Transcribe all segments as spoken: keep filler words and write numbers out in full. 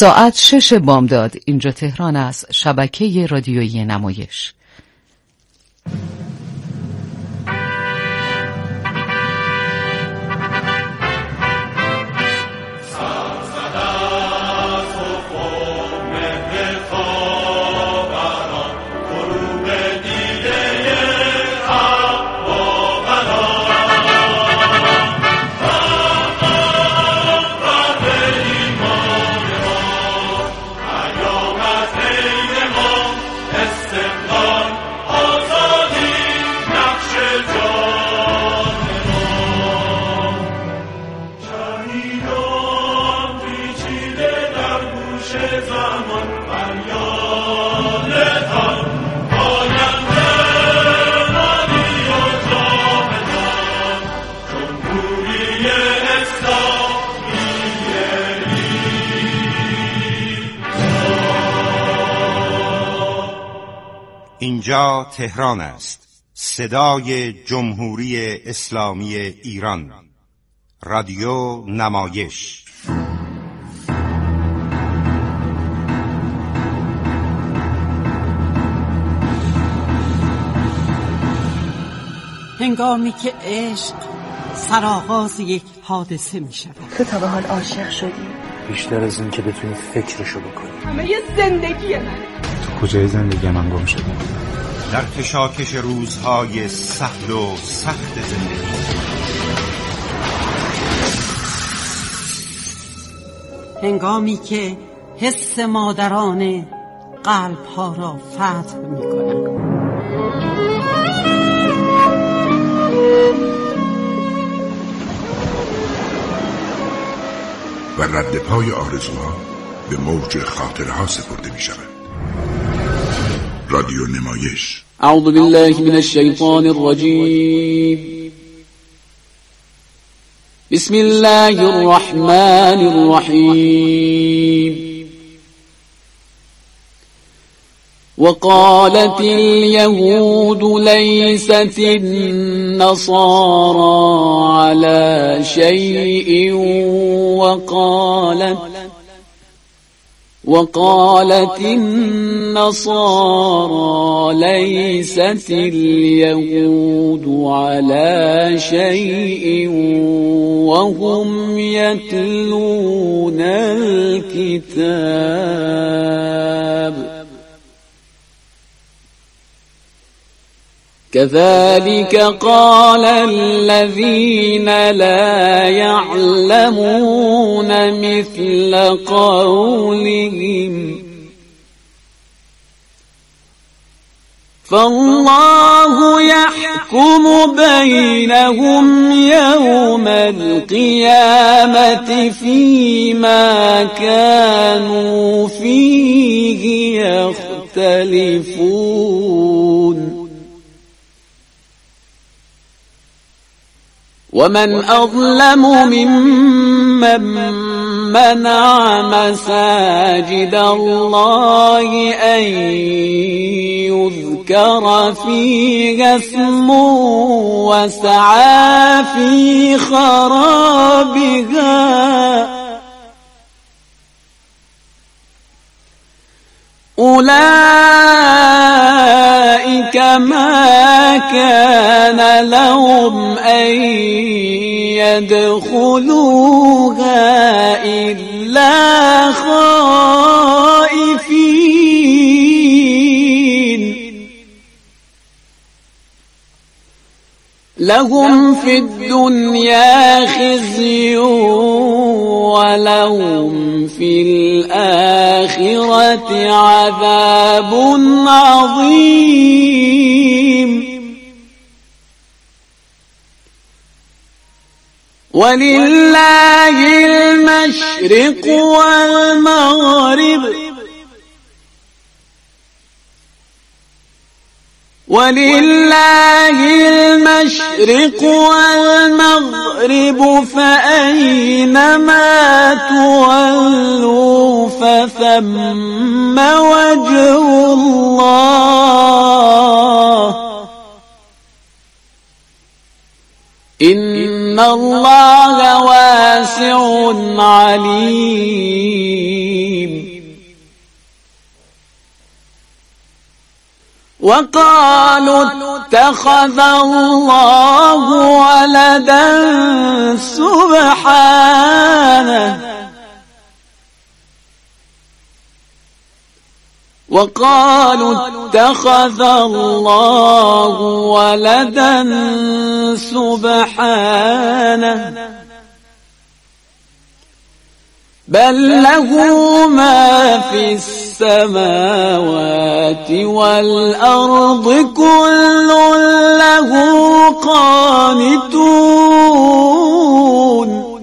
ساعت شش بامداد. اینجا تهران است. شبکه رادیویی نمایش. اینجا تهران است. صدای جمهوری اسلامی ایران. رادیو نمایش. هنگامی که عشق سرآغاز یک حادثه می شود. تو تا به حال عاشق شدی؟ بیشتر از این که بتونی فکرشو بکنی. همه یه زندگی من. تو کجای زندگی من گم شدی؟ در کشاکش روزهای سهل و سخت زندگی. هنگامی که حس مادرانه قلب‌ها را فتح می‌کنند. و رد پای آرزوها به موج خاطرها سپرده می شود. رادیو نمایش. اعوذ بالله من الشیطان الرجیم. بسم الله الرحمن الرحیم. وقالت اليهود ليست النصارى على شيء وقالت وقالت النصارى ليست اليهود على شيء وهم يتلون الكتاب كذلك قال الذين لا يعلمون مثل قولهم فالله يحكم بينهم يوم القيامة فيما كانوا فيه يختلفون ومن أظلم ممن منع مساجد الله أن يذكر فيها اسمه وسعى في خرابها أولئك ما كان لهم أن يدخلوها إلا خائفين لهم في الدنيا خزي ولهم في الآخرة عذاب عظيم ولله المشرق والمغرب ولله المشرق والمغرب فأينما تولوا فثم وجه الله إن الله واسع عليم. وقالوا اتخذ الله ولدا سبحانه وقالوا اتخذ الله ولدا سبحانه بل له ما في السماوات والأرض كل له قانتون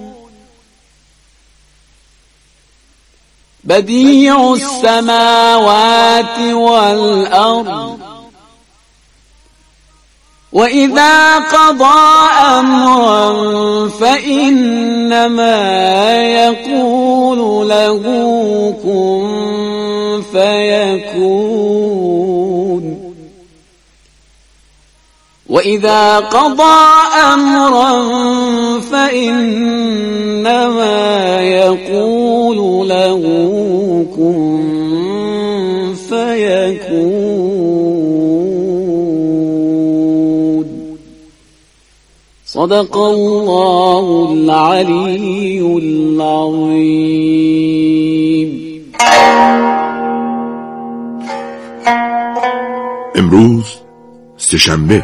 بديع السماوات والأرض وإذا قضى أمرا فإنما يقول له كن فيكون وإذا قضى أمرا فإنما يقول له كن فيكون. صدق الله العلي العظيم. امروز سه‌شنبه.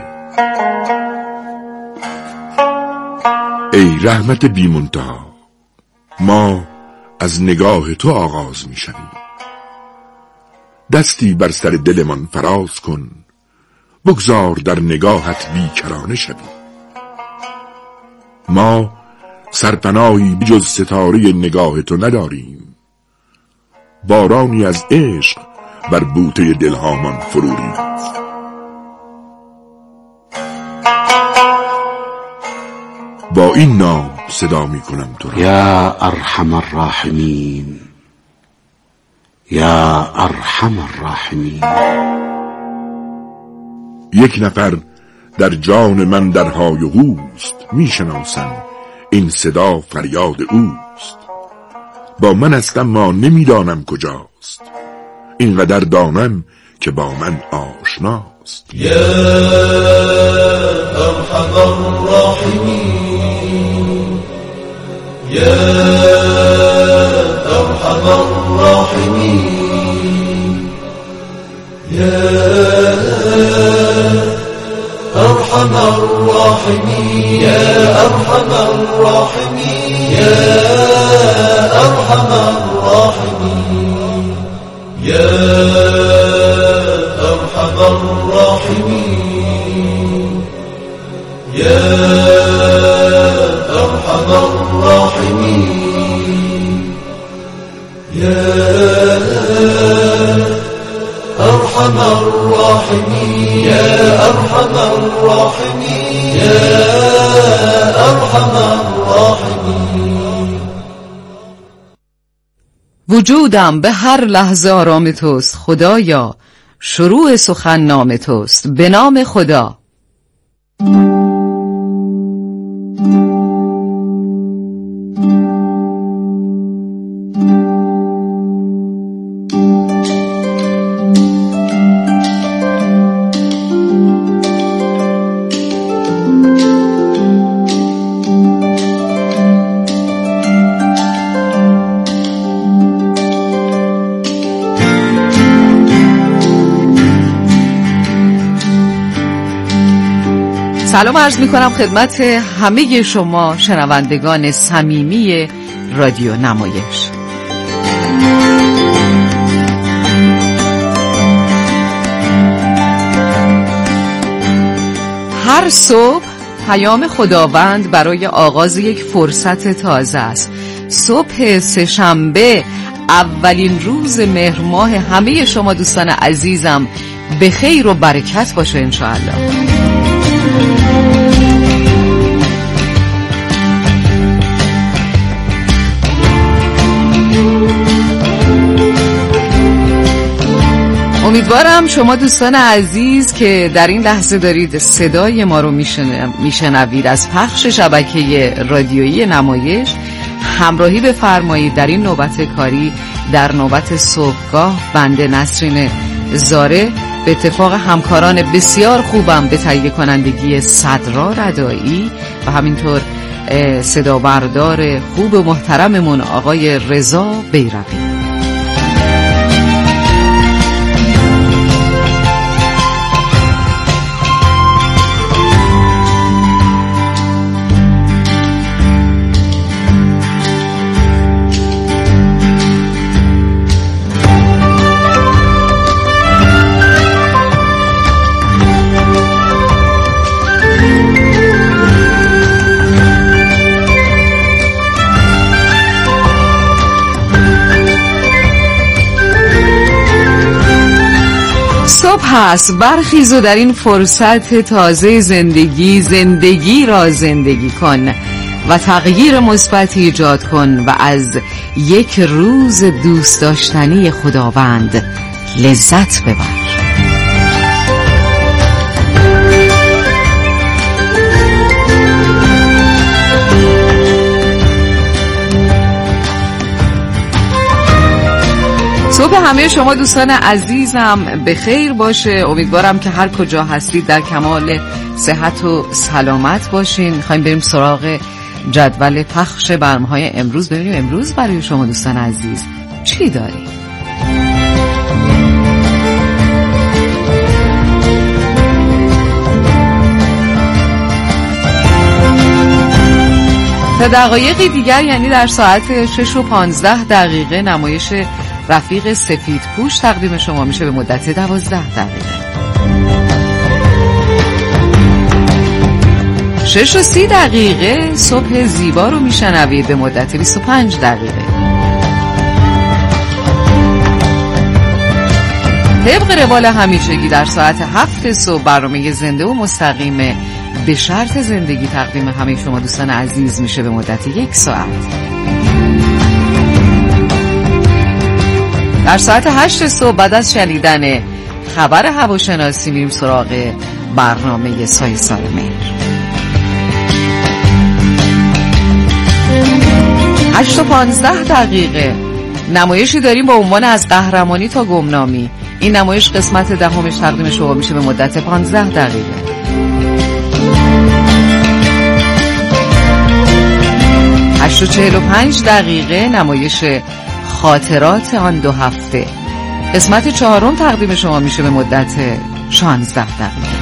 ای رحمت بی منتها، ما از نگاه تو آغاز می شویم. دستی بر سر دلمان فراز کن، بگذار در نگاهت بیکرانه شویم. ما سرپناهی بجز ستاره نگاه تو نداریم، بارانی از عشق بر بوته دلهامان فرو ریخت. با این نام صدا می کنم تو را: یا ارحم الراحمین، یا ارحم الراحمین. یک نفر در جان من در های و هوست، می شناسم این صدا فریاد اوست. با من است اما نمی دانم کجاست، اینقدر دانم که با من آشناست. یا ارحم الراحمین، یا ارحم الراحمین، یا ارحم الراحمین، یا ارحم الراحمین، یا ارحم الراحمین، یا ارحم الراحمین، یا ارحم الراحمین، یا ارحم الراحمین، یا ارحم الراحمین، یا ارحم الراحمین. وجودم به هر لحظه آرام توست خدایا، شروع سخن نام توست به نام خدا. سلام عرض می کنم خدمت همه شما شنوندگان صمیمی رادیو نمایش. هر صبح پیام خداوند برای آغاز یک فرصت تازه است. صبح سه‌شنبه، اولین روز مهر ماه، همه شما دوستان عزیزم به خیر و برکت باشه انشاءالله. امیدوارم شما دوستان عزیز که در این لحظه دارید صدای ما رو میشنوید از پخش شبکه رادیویی نمایش همراهی بفرمایید در این نوبت کاری، در نوبت صبحگاه. بنده نسرین زاره به اتفاق همکاران بسیار خوبم به تهیه کنندگی صدرا ردایی و همینطور صدا بردار خوب و محترممون آقای رضا بیرقی. پس برخیز و در این فرصت تازه زندگی زندگی را زندگی کن و تغییر مثبتی ایجاد کن و از یک روز دوست داشتنی خداوند لذت ببر. صبح همه شما دوستان عزیزم به خیر باشه. امیدوارم که هر کجا هستید در کمال صحت و سلامت باشین. میخوایم بریم سراغ جدول پخش برنامه‌های امروز، ببینیم امروز برای شما دوستان عزیز چی داریم. تا دقایقی دیگر یعنی در ساعت شش و پانزده دقیقه نمایش رفیق سفید پوش تقدیم شما میشه به مدت دوازده دقیقه. شش و سی دقیقه صبح زیبا رو میشنوید به مدت بیست و پنج دقیقه. طبق روال همیشگی در ساعت هفت صبح برنامه زنده و مستقیم به شرط زندگی تقدیم همه شما دوستان عزیز میشه به مدت یک ساعت. در ساعت هشت صبح بعد از شنیدن خبر هواشناسی میریم سراغ برنامه سایه‌سار مهر. هشت و پانزده دقیقه نمایشی داریم با عنوان از قهرمانی تا گمنامی. این نمایش قسمت دهمش تقدیم شما میشه به مدت پانزده دقیقه. هشت و چهل و پنج دقیقه نمایش خاطرات آن دو هفته قسمت چهارم تقدیم شما میشه به مدت شانزده دقیقه.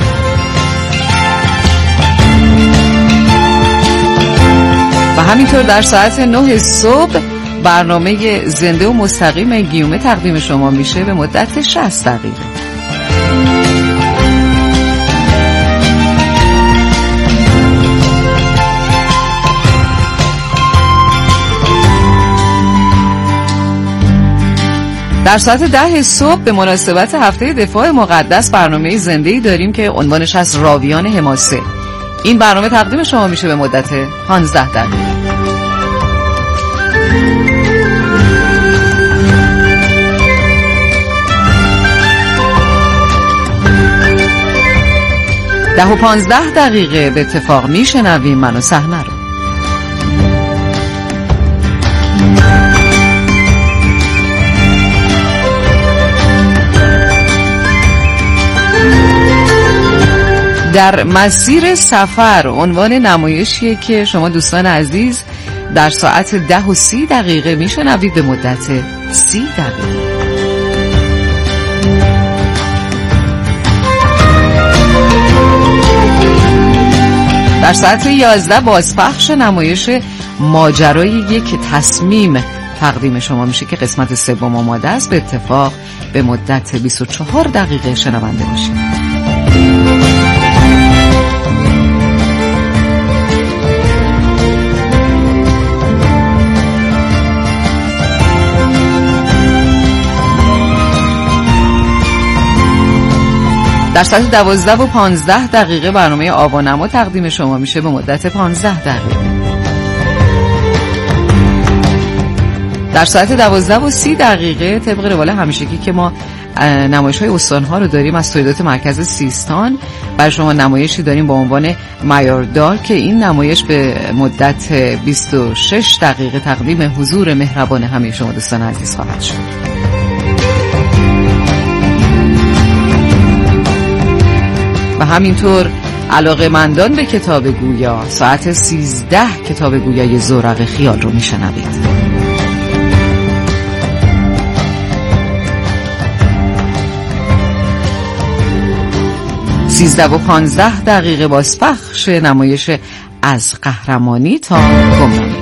و همینطور در ساعت نه صبح برنامه زنده و مستقیم گیومه تقدیم شما میشه به مدت شصت دقیقه. در ساعت ده صبح به مناسبت هفته دفاع مقدس برنامه زنده‌ای داریم که عنوانش از راویان حماسه. این برنامه تقدیم شما میشه به مدت پانزده دقیقه. ده و پانزده دقیقه به اتفاق میشنویم من و صحنه رو. در مسیر سفر عنوان نمایشیه که شما دوستان عزیز در ساعت ده و سی دقیقه میشنوید به مدت سی دقیقه. در ساعت یازده بازپخش نمایش ماجرای یک تصمیم تقدیم شما میشه که قسمت سوم آماده است. به اتفاق به مدت بیست و چهار دقیقه شنونده باشید. در ساعت دوازده و پانزده دقیقه برنامه آوانما تقدیم شما میشه به مدت پانزده دقیقه. در ساعت دوازده و سی دقیقه طبق روال همیشگی که ما نمایش‌های استان‌ها رو داریم از تولیدات مرکز سیستان. برای شما نمایشی داریم با عنوان مایوردار که این نمایش به مدت بیست و شش دقیقه تقدیم حضور مهربان همه شما دوستان عزیز خواهد شد. و همینطور علاقه‌مندان به کتاب گویا ساعت سیزده کتاب گویای زورق خیال رو میشنوید. سیزده و پانزده دقیقه بازپخش نمایش از قهرمانی تا گمنامی.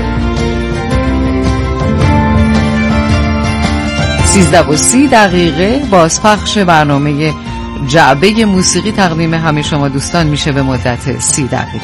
سیزده و سی دقیقه بازپخش برنامه جعبه موسیقی تقدیم همه شما دوستان میشه به مدت سی دقیقه.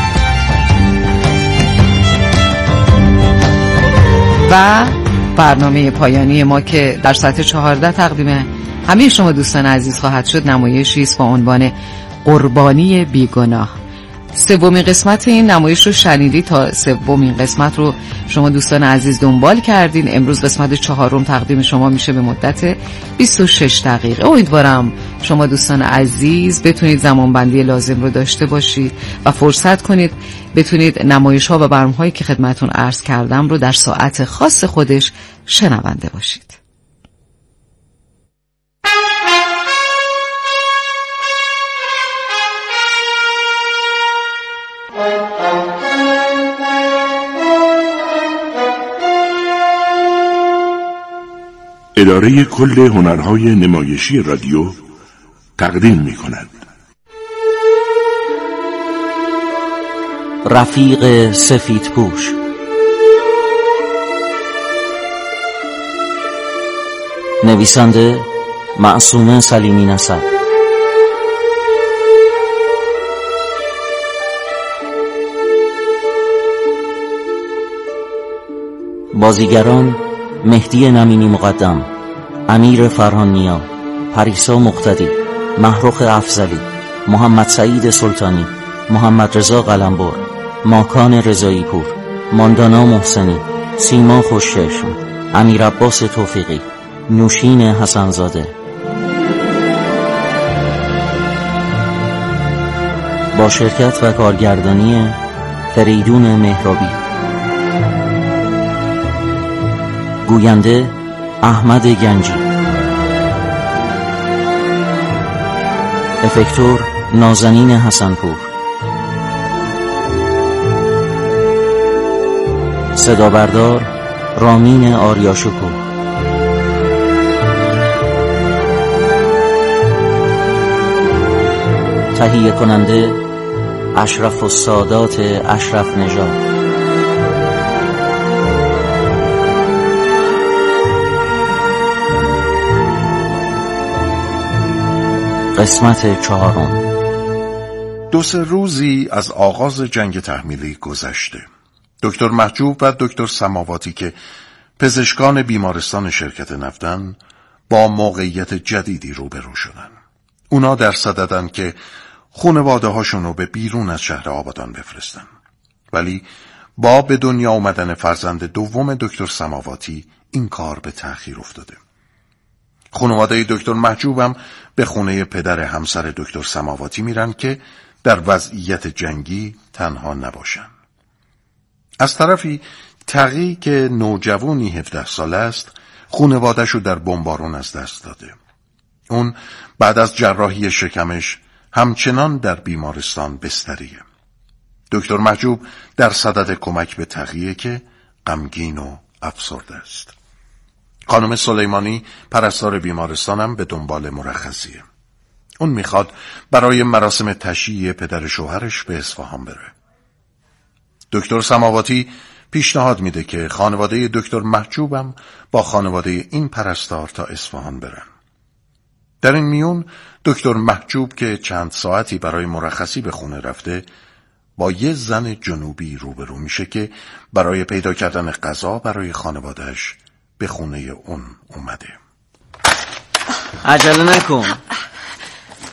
و برنامه پایانی ما که در ساعت چهارده تقدیم همه شما دوستان عزیز خواهد شد نمایشی است با عنوان قربانی بیگناه. سومین قسمت این نمایش رو شنیدید. تا سومین قسمت رو شما دوستان عزیز دنبال کردین. امروز قسمت چهارم تقدیم شما میشه به مدت بیست و شش دقیقه. امیدوارم شما دوستان عزیز بتونید زمانبندی لازم رو داشته باشید و فرصت کنید بتونید نمایش ها و برنامه هایی که خدمتون عرض کردم رو در ساعت خاص خودش شنونده باشید. اداره کل هنرهای نمایشی رادیو تقدیم می کند رفیق سفید پوش. نویسنده معصومه سلیمی نسب. بازیگران: مهدی نمینی مقدم، امیر فرهانیا، پریسا مقتدی، محروخ افضلی، محمد سعید سلطانی، محمد رضا قلمبر، ماکان رضایی پور، ماندانا محسنی، سیما خوشچشم، امیر عباس توفیقی، نوشین حسنزاده. با شرکت و کارگردانی فریدون مهرابی. گوینده: احمد گنجی. افکتور: نازنین حسنپور. صدا بردار: رامین آریاشکور. تهیه کننده: اشرف السادات اشرف نژاد. قسمت چهارم. دو سه روزی از آغاز جنگ تحمیلی گذشته. دکتر محجوب و دکتر سماواتی که پزشکان بیمارستان شرکت نفتن با موقعیت جدیدی روبرو شدن. اونا در صددن که خانواده هاشون رو به بیرون از شهر آبادان بفرستن. ولی با به دنیا آمدن فرزند دوم دکتر سماواتی این کار به تأخیر افتاده. خانواده دکتر محجوبم به خونه پدر همسر دکتر سماواتی میرن که در وضعیت جنگی تنها نباشن. از طرفی تقی که نوجوانی هفده ساله است خانواده‌شو در بمبارون از دست داده. اون بعد از جراحی شکمش همچنان در بیمارستان بستریه. دکتر محجوب در صدد کمک به تقیه که غمگین و افسرده است. خانم سلیمانی پرستار بیمارستانم به دنبال مرخصیه. اون میخواد برای مراسم تشییع پدر شوهرش به اصفهان بره. دکتر سماواتی پیشنهاد میده که خانواده دکتر محجوبم با خانواده این پرستار تا اصفهان برن. در این میون دکتر محجوب که چند ساعتی برای مرخصی به خونه رفته با یه زن جنوبی روبرو میشه که برای پیدا کردن غذا برای خانوادهش به خونه اون اومده. عجله نکن.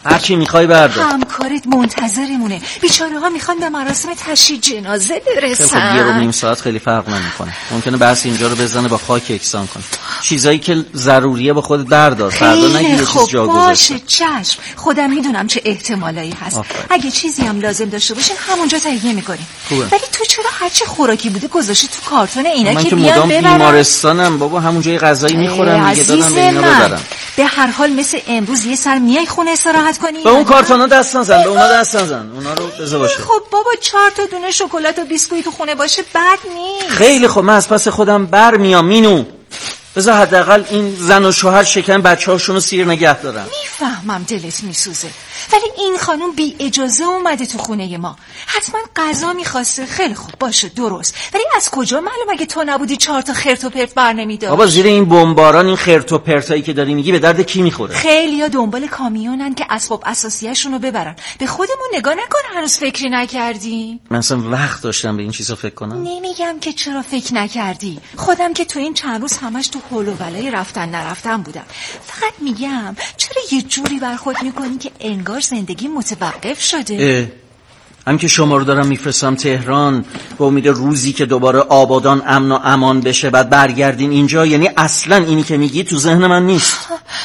هر چی میخوای بردار. همکارت منتظرمونه. بیچاره ها میخوان به مراسم تشییع جنازه برسن. خب یه رو نیم ساعت خیلی فرق نمیکنه. ممکنه بس اینجا رو بزنه با خاک یکسان کنه. چیزایی که ضروریه با خودت بردار. فردا نگی یه چیز جا گذاشته. باشه چشم. خودم میدونم چه احتمالایی هست. آفره. اگه چیزی هم لازم داشته باشین همونجا تهیه میکنیم. ولی تو چرا هر چی خوراکی بوده گذاشتی تو کارتون اینا که بیان ببرن؟ من که بیمارستانم بابا، همونجا یه غذایی میخورم دیگه، دادم به اینا ببرم. به هر حال مثل امروز یه سر میای خونه استراحت کنی. به اون کارتونا دست نزن، به اونا دست نزن. اونا رو بذار باشه. خب بابا چهار تا دونه شکلات و بیسکویت تو خونه باشه بد نیست. خیلی خب، من از پس خودم برمیام مینو. بذار حداقل این زن و شوهر شکن بچه‌هاشون رو سیر نگه دارن. میفهمم دلت میسوزه، ولی این خانم بی اجازه اومده تو خونه ما. حتما غذا میخواسته. خیلی خوب باشه درست، ولی از کجا معلوم اگه تو نبودی چهار تا خرت و پرت بر نمیداشت؟ بابا زیر این بمباران این خرت و پرتایی که داری میگی به درد کی میخوره؟ خیلیا دنبال کامیونن که اسباب اساسیه‌شون رو ببرن. به خودمون نگاه نکن هنوز فکری نکردیم. من اصلا وقت داشتم به این چیزا فکر کنم. نمیگم که چرا فکر نکردی. خودم که تو این چند روز همش تو هول و ولای رفتن نرفتن بودم. فقط میگم چرا یه جوری برخورد میکنی که انگار زندگی متوقف شده. هم که شما رو دارم میفرستم تهران با امید روزی که دوباره آبادان امن و امان بشه بعد برگردین اینجا، یعنی اصلا اینی که میگی تو ذهن من نیست.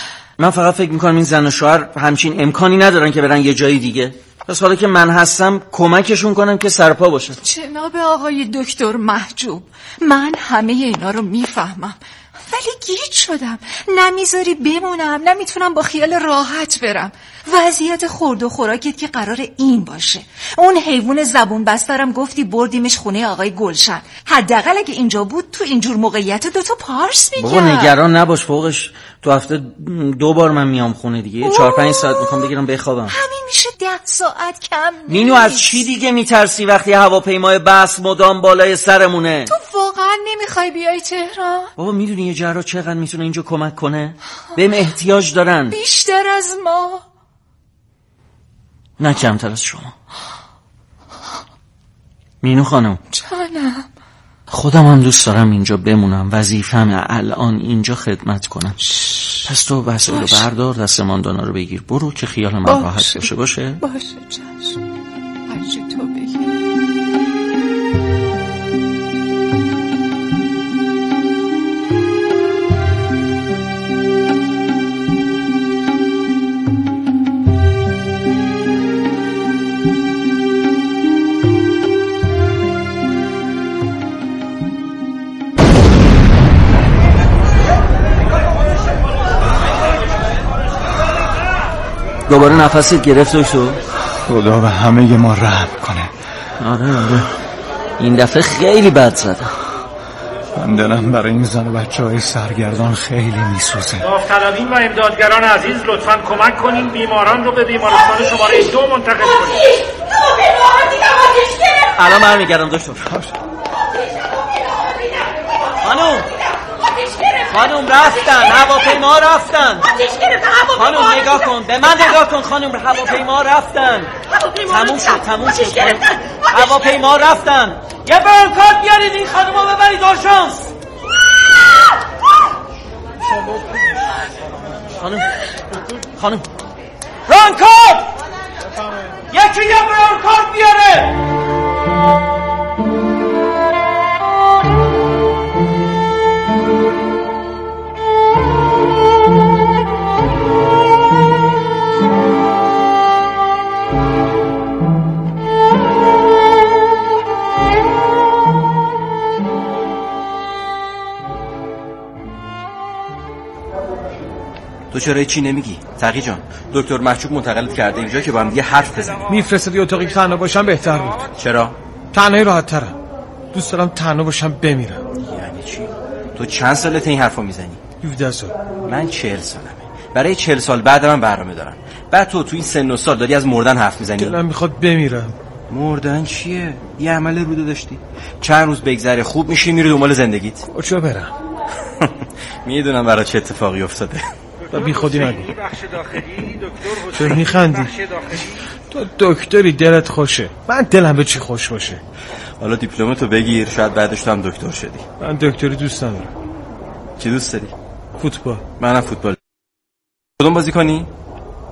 من فقط فکر میکنم این زن و شوهر همچین امکانی ندارن که برن یه جای دیگه. پس حالا که من هستم کمکشون کنم که سرپا باشن. جناب آقای دکتر محجوب، من همه اینا رو میفهمم، ولی گیج شدم. نمیذاری بمونم، نمیتونم با خیال راحت برم. وضعیت خورد و خوراکت که قرار این باشه. اون حیوان زبون بسترم گفتی بردیمش خونه آقای گلشن. حداقل اگه اینجا بود تو اینجور موقعیت دوتا پارس میگم. بابا نگران نباش، فوقش تو هفته دو بار من میام خونه دیگه. چهار پنج ساعت میخوام بگیرم بخوابم. همین میشه ده ساعت کم نیست. مینو از چی دیگه میترسی وقتی هواپیمای بس مدام بالای سرمونه؟ تو واقعا نمیخوای بیای تهران؟ بابا میدونی یه جراح چقدر میتونه اینجا کمک کنه؟ بهم احتیاج دارن بیشتر از ما، نه کمتر از شما. مینو خانم جانم، خودم هم دوست دارم اینجا بمونم. وظیفه‌مه الان اینجا خدمت کنم. پس تو وسایل رو بردار، دست ماندانا رو بگیر، برو که خیال من راحت باشه. باشه باشه چشم، هرچی تو بگی. دوباره نفست گرفت دکتر؟ خدا به همه ما رحم کنه. آره آره این دفعه خیلی بد زدم. من دلم برای این زن و بچه های سرگردان خیلی میسوزه. داوطلبین و امدادگران عزیز لطفاً کمک کنین بیماران رو به بیمارستان شماره دو منتقل کنید. الان برمیگردم دکتر. خانم خانم رفتن، هواپیما رفتن. خانم نگاه کن، به من نگاه کن خانم، هواپیما رفتن. تموم شد تموم شد هواپیما رفتن. یه برانکارد بیارید این خانم رو ببرید آرژانس. خانم خانم برانکارد، یکی یه برانکارد بیاره. تو چرا چی نمیگی؟ تقی جان، دکتر محجوب منتقلت کرده اینجا که با هم دیگه حرف بزنیم. میفرستادی اتاقی که تنها باشم بهتر بود. چرا؟ تنهایی راحت ترم. دوست دارم تنها باشم بمیرم. یعنی چی؟ تو چند سالت این حرفو میزنی؟ هفده سال. من چهل سالمه. برای چهل سال بعد من برنامه دارم. بعد تو تو این سن و سال داری از مردن حرف میزنی؟ دلم میخواد بمیرم. مردن چیه؟ یه عمل روده داشتی. چند روز بگذره خوب میشی میری دنبال زندگیت. کجا برم؟ میدونم برای چه اتفاقی افتاده. و بی خودی نگو. چرا میخندی؟ تو دکتری دلت خوشه. من دلم به چی خوش باشه. حالا دیپلمتو بگیر، شاید بعدش تو هم دکتر شدی. من دکتری دوست ندارم. چی دوست داری؟ فوتبال. منم فوتبال. کدوم بازی کنی؟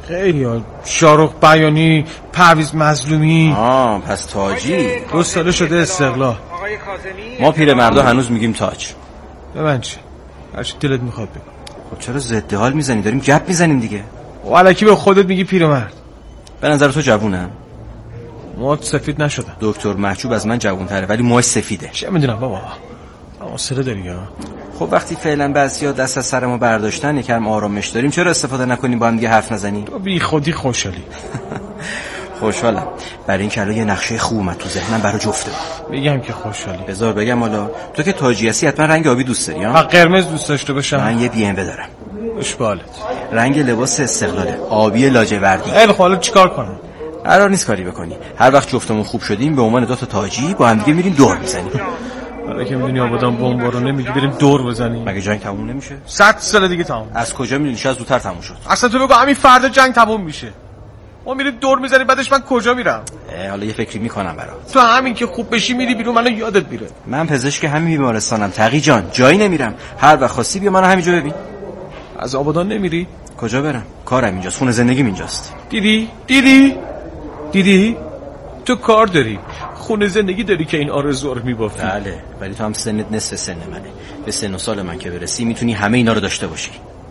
خیلی ها، شارخ بیانی، پرویز مظلومی. آه پس تاجی. دو ساله شده استقلال. ما پیرمردا هنوز میگیم تاج. به من چه؟ هرچی دلت میخواد بگو. خب چرا ضد حال میزنی؟ داریم گپ میزنیم دیگه. و الکی به خودت میگی پیرمرد. به نظر تو جوونم؟ موهات سفید نشدن. دکتر محجوب از من جوون‌تره ولی موهاش سفیده. چه میدونم بابا. اما سره داری ها. خب وقتی فعلا بعضیا دست از سر ما برداشتن یکم آرامش داریم چرا استفاده نکنیم با هم دیگه حرف نزنیم؟ تو بی خودی خوشحالی. خوشحالم برای این که الان یه نقشه خوب اومد تو ذهنم برای جفته. میگم که خوشحالی. بذار بگم حالا تو که تاجی هستی حتما رنگ آبی دوست داری ها؟ من قرمز دوست داشته باشم. من یه بی ام دارم. خوش بالت. رنگ لباس استقلاله آبی لاجوردی. خیلی خب حالا چیکار کنم؟ قرار نیست کاری بکنی. هر وقت جفتمون خوب شدیم به عنوان دو تا تاجی با هم دیگه میریم دور میزنیم. حالا که میدونی آبادان بمبارونه میگی بریم دور بزنیم. مگه جنگ تموم نمیشه؟ صد سال دیگه تموم. از کجا میدونی؟ شاید زودتر تموم شد. اصلا تو بگو همین فردا جنگ تموم میشه. ما میریم دور میزنیم بعدش من کجا میرم؟ حالا یه فکری میکنم برات. تو همین که خوب بشی میری بیرون منو یادت میره. من پزشک همین بیمارستانم تقی جان، جایی نمیرم. هر وقت خواستی بیا منو همینجا ببین. از آبادان نمیری؟ کجا برم؟ کارم اینجاست، خونه زندگیم اینجاست. دیدی؟ دیدی؟ دیدی؟ تو کار داری، خونه زندگی داری که این آرزو رو میبافی. بله، ولی تو هم سنت نصف سن منه. به سن و سال من که برسی میتونی همه اینا رو داشته باشی.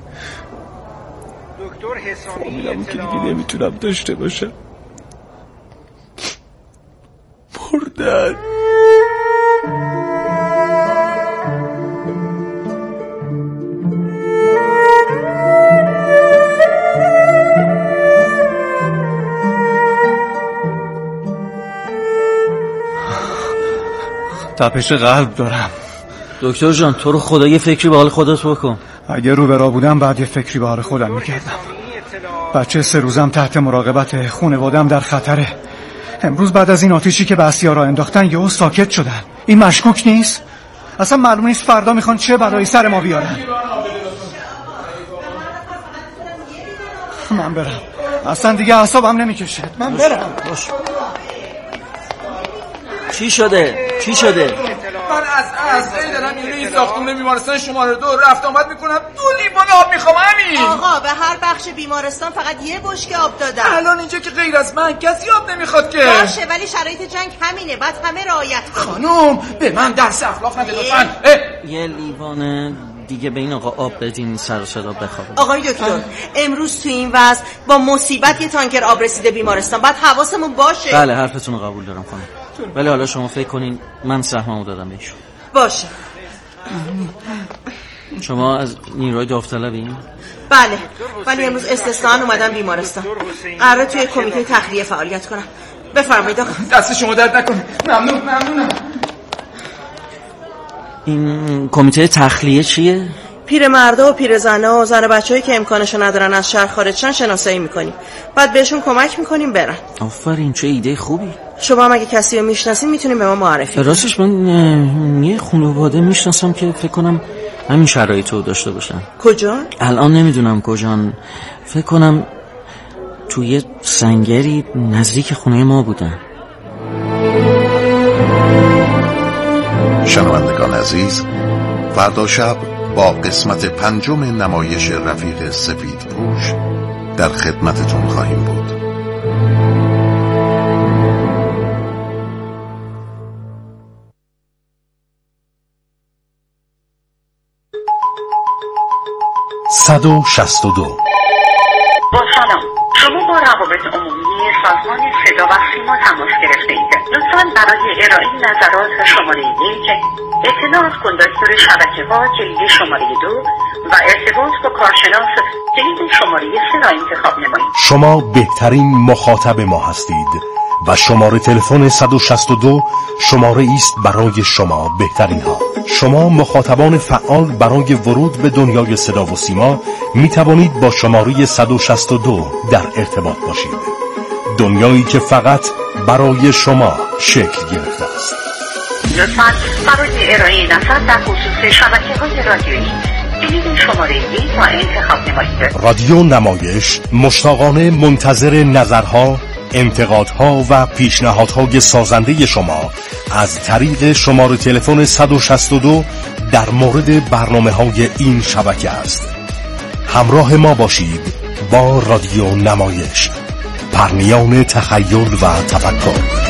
دکتر حسامی فامیلمو که دیگه نمیتونم داشته باشم. مردن. تپش قلب دارم. دکتر جان تو رو خدا یه فکری به حال خودت بکن. اگه رو به راه بودم بعد یه فکری به حال خودم میکردم. بچه سه روزم تحت مراقبت، خانواده‌ام در خطره. امروز بعد از این آتیشی که به اسیارا انداختن یهو ساکت شدن. این مشکوک نیست؟ اصلا معلوم نیست فردا میخوان چه بلایی سر ما بیارن. من برم، اصلا دیگه اعصابم نمیکشه. من برم. باش. چی شده؟ چی شده؟ من از از دارم میونه این ساختمون بیمارستان شماره دو رفت آمد میکنم. دو لیوان آب میخوام همین. آقا به هر بخش بیمارستان فقط یه بشکه آب دادم. الان اینجا که غیر از من کسی آب نمیخواد که. باشه ولی شرایط جنگ همینه، بعد همه رعایت کنیم. خانم به من درس اخلاق نده لطفاً. یه لیوان دیگه به این آقا آب بدین سر و صدا بخوابه. آقای دکتر امروز تو این وضع با مصیبت یه تانکر آب رسیده بیمارستان، بعد حواسمون باشه. بله حرفتون رو قبول دارم خانم، ولی حالا شما فکر کنین من سهممو دادم بهشون. باشه. شما از نیروی داوطلبین؟ بله ولی امروز استثناء اومدم بیمارستان، قراره توی کمیته تخلیه فعالیت کنم. بفرمایید آقا. دست شما درد نکنه. ممنون ممنونم. این کمیته تخلیه چیه؟ پیرمردا و پیرزنا و زن و بچه‌ای که امکانشو ندارن از شهر خارج شن شناسایی میکنیم، بعد بهشون کمک میکنیم برن. آفرین چه ایده خوبی. شما هم اگه کسی رو میشناسین میتونیم به ما معرفی کنید. راستش من یه خانواده میشناسم که فکر کنم همین شرایطو داشته باشن. کجا؟ الان نمیدونم کجان، فکر کنم توی سنگری نزدیک خونه ما بودن. شنوندگان عزیز، فردا شب با قسمت پنجم نمایش رفیق سفید پوش در خدمتتون خواهیم بود. صد و شصت و دو. با سلام، شما با روابط عمومی سازمان صدا و سیما تماس گرفته اید. لطفاً برای ارائه نظرات شماره یک، اطلاع از کندکتور شبکه‌ها کلید شماره دو و ارتباط با کارشناس کلید شماره سه را انتخاب نمایید. شما بهترین مخاطب ما هستید و شماره تلفن صد و شصت و دو شماره است برای شما بهترین ها. شما مخاطبان فعال برای ورود به دنیای صدا و سیما می توانید با شماره صد و شصت و دو در ارتباط باشید. دنیایی که فقط برای شما شکل گرفته است. لطفاً برای ارائه نظر در خصوص شبکه‌های رادیویی کلید شماره یک را انتخاب نمایید. رادیو نمایش مشتاقانه منتظر نظرها، انتقادها و پیشنهادهای سازنده شما از طریق شماره تلفن صد و شصت و دو در مورد برنامه‌های این شبکه است. همراه ما باشید با رادیو نمایش، پرنیان تخیل و تفکر.